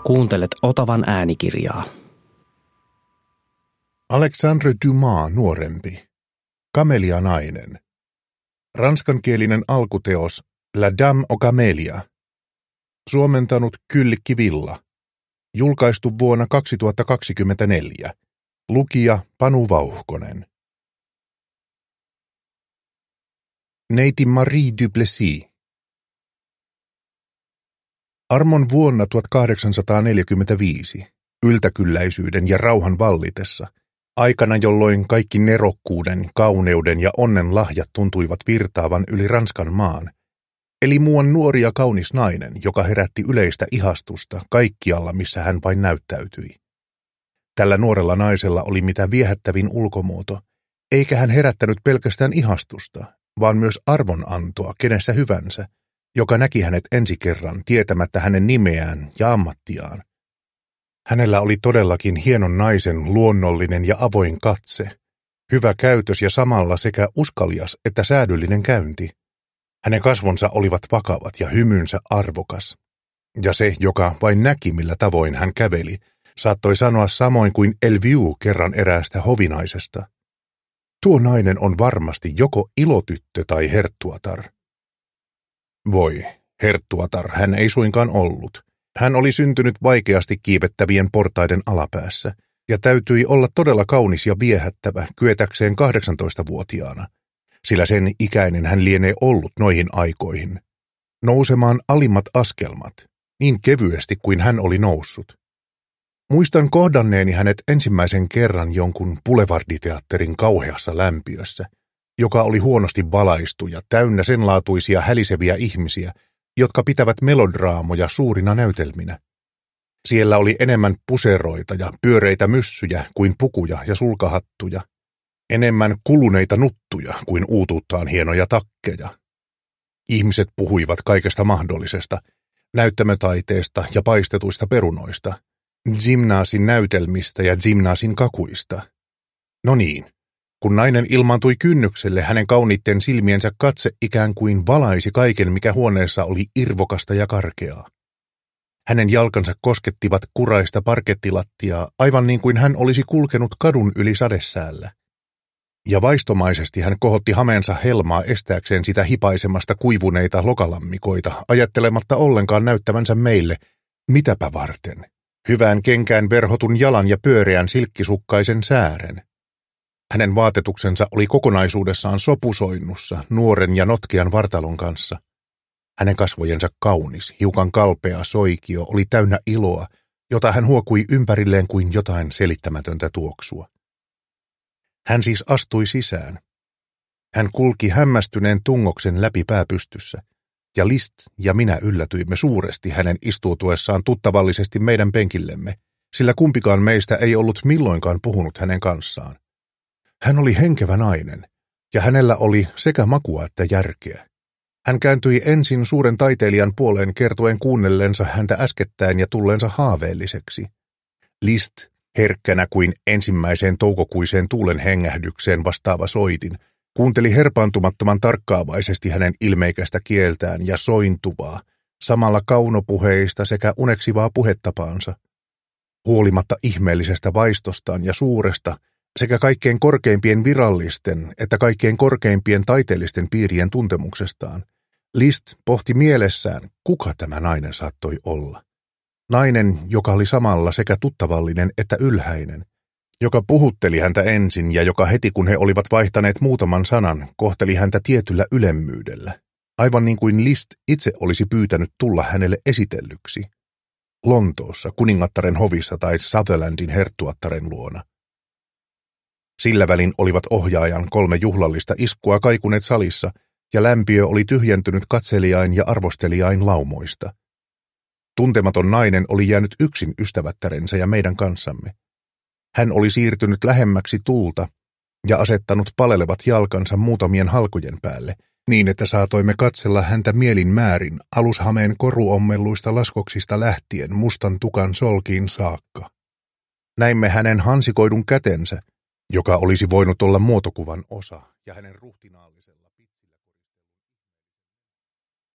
Kuuntelet Otavan äänikirjaa. Alexandre Dumas nuorempi. Kamelia nainen. Ranskankielinen alkuteos La Dame aux Camélias. Suomentanut Kyllikki Villa. Julkaistu vuonna 2024. Lukija Panu Vauhkonen. Neiti Marie Duplessis. Armon vuonna 1845, yltäkylläisyyden ja rauhan vallitessa, aikana jolloin kaikki nerokkuuden, kauneuden ja onnen lahjat tuntuivat virtaavan yli Ranskan maan, eli muuan nuori ja kaunis nainen, joka herätti yleistä ihastusta kaikkialla, missä hän vain näyttäytyi. Tällä nuorella naisella oli mitä viehättävin ulkomuoto, eikä hän herättänyt pelkästään ihastusta, vaan myös arvonantoa kenessä hyvänsä, joka näki hänet ensi kerran tietämättä hänen nimeään ja ammattiaan. Hänellä oli todellakin hienon naisen luonnollinen ja avoin katse, hyvä käytös ja samalla sekä uskalias että säädyllinen käynti. Hänen kasvonsa olivat vakavat ja hymynsä arvokas. Ja se, joka vain näki millä tavoin hän käveli, saattoi sanoa samoin kuin Elviu kerran eräästä hovinaisesta. Tuo nainen on varmasti joko ilotyttö tai herttuatar. Voi, herttuatar hän ei suinkaan ollut. Hän oli syntynyt vaikeasti kiipettävien portaiden alapäässä, ja täytyi olla todella kaunis ja viehättävä kyetäkseen 18-vuotiaana, sillä sen ikäinen hän lienee ollut noihin aikoihin. Nousemaan alimmat askelmat, niin kevyesti kuin hän oli noussut. Muistan kohdanneeni hänet ensimmäisen kerran jonkun boulevarditeatterin kauheassa lämpiössä, joka oli huonosti valaistu ja täynnä senlaatuisia häliseviä ihmisiä, jotka pitävät melodraamoja suurina näytelminä. Siellä oli enemmän puseroita ja pyöreitä myssyjä kuin pukuja ja sulkahattuja, enemmän kuluneita nuttuja kuin uutuuttaan hienoja takkeja. Ihmiset puhuivat kaikesta mahdollisesta, näyttämötaiteesta ja paistetuista perunoista, gymnaasin näytelmistä ja gymnaasin kakuista. No niin. Kun nainen ilmaantui kynnykselle, hänen kauniitten silmiensä katse ikään kuin valaisi kaiken, mikä huoneessa oli irvokasta ja karkeaa. Hänen jalkansa koskettivat kuraista parkettilattiaa, aivan niin kuin hän olisi kulkenut kadun yli sadesäällä. Ja vaistomaisesti hän kohotti hameensa helmaa estääkseen sitä hipaisemasta kuivuneita lokalammikoita, ajattelematta ollenkaan näyttävänsä meille, mitäpä varten, hyvään kenkään verhotun jalan ja pyöreän silkkisukkaisen säären. Hänen vaatetuksensa oli kokonaisuudessaan sopusoinnussa nuoren ja notkean vartalon kanssa. Hänen kasvojensa kaunis, hiukan kalpea soikio oli täynnä iloa, jota hän huokui ympärilleen kuin jotain selittämätöntä tuoksua. Hän siis astui sisään. Hän kulki hämmästyneen tungoksen läpi pääpystyssä, ja Liszt ja minä yllätyimme suuresti hänen istuutuessaan tuttavallisesti meidän penkillemme, sillä kumpikaan meistä ei ollut milloinkaan puhunut hänen kanssaan. Hän oli henkevä nainen, ja hänellä oli sekä makua että järkeä. Hän kääntyi ensin suuren taiteilijan puoleen kertoen kuunnellensa häntä äskettäin ja tulleensa haaveelliseksi. Liszt, herkkänä kuin ensimmäiseen toukokuiseen tuulen hengähdykseen vastaava soitin, kuunteli herpaantumattoman tarkkaavaisesti hänen ilmeikästä kieltään ja sointuvaa, samalla kaunopuheista sekä uneksivaa puhetapaansa. Huolimatta ihmeellisestä vaistostaan ja suuresta, sekä kaikkein korkeimpien virallisten että kaikkein korkeimpien taiteellisten piirien tuntemuksestaan, Liszt pohti mielessään, kuka tämä nainen saattoi olla. Nainen, joka oli samalla sekä tuttavallinen että ylhäinen, joka puhutteli häntä ensin ja joka heti kun he olivat vaihtaneet muutaman sanan, kohteli häntä tietyllä ylemmyydellä, aivan niin kuin Liszt itse olisi pyytänyt tulla hänelle esitellyksi. Lontoossa, kuningattaren hovissa tai Sutherlandin herttuattaren luona. Sillä välin olivat ohjaajan 3 juhlallista iskua kaikuneet salissa, ja lämpiö oli tyhjentynyt katselijain ja arvostelijain laumoista. Tuntematon nainen oli jäänyt yksin ystävättärensä ja meidän kanssamme. Hän oli siirtynyt lähemmäksi tulta ja asettanut palelevat jalkansa muutamien halkojen päälle, niin että saatoimme katsella häntä mielin määrin alushameen koruommelluista laskoksista lähtien mustan tukan solkiin saakka. Näimme hänen hansikoidun kätensä, joka olisi voinut olla muotokuvan osa, ja hänen ruhtinaalliset